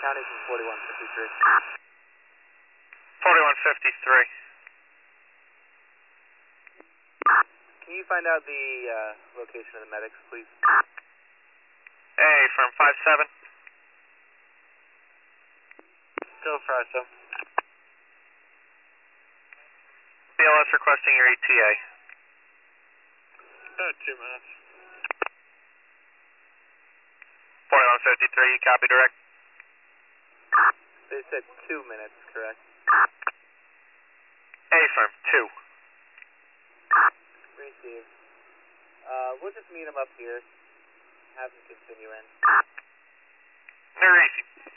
County from 4153. 4153. Can you find out the location of the medics, please? Hey, from 57. Still 57. BLS requesting your ETA. 2 minutes. 4153, you copy direct? They said 2 minutes, correct? Affirm, 2. Receive. We'll just meet them up here. Have them continue in. They're easy.